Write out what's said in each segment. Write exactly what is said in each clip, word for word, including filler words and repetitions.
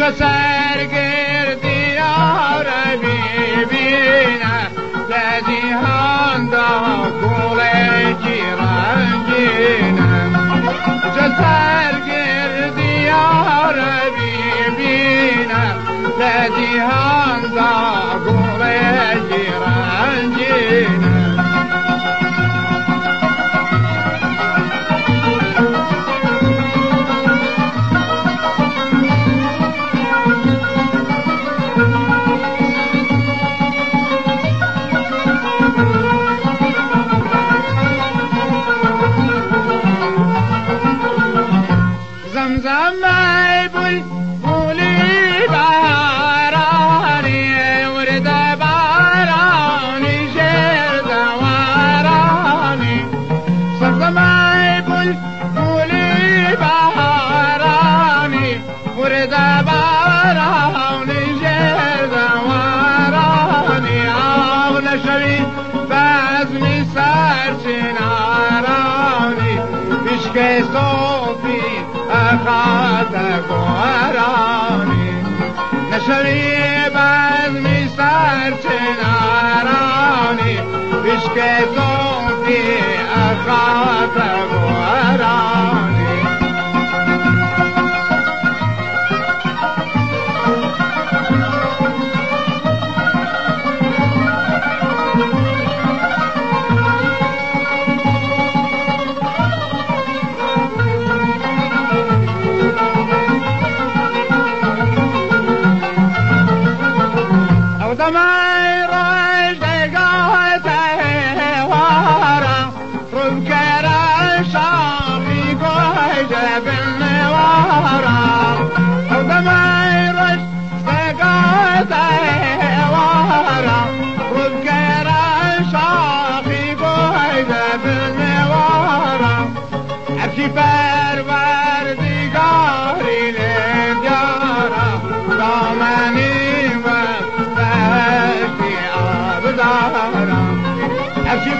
سرگردی عربی بینه لدیهان دا گل رنگینه سرگردی عربی بینه لدیهان دا گل رنگینه زمزم بل بولی بارانی ورد بارانی جرد ورانی زمزم بل بولی بارانی ورد بارانی جرد ورانی آو نشوی بزمی سرچنارانی بشکه صوفی خاطر قرآنی نشوی بزمی سرچنارانی بشکه صوفی خاطر قرآنی دمای رشدگاه وارا ربکر شامی گوی جبن وارا دمای رشدگاه وارا ربکر شامی گوی جبن وارا ابشی پروردگاری لیدیارا دامنی ابشی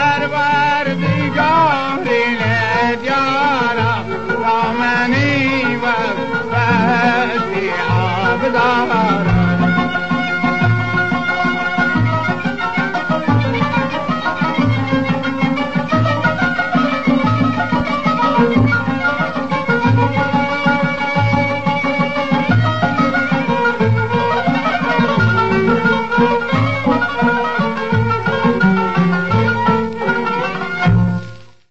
پروردگاری لیدیارا دامنی و بشتی آبدارا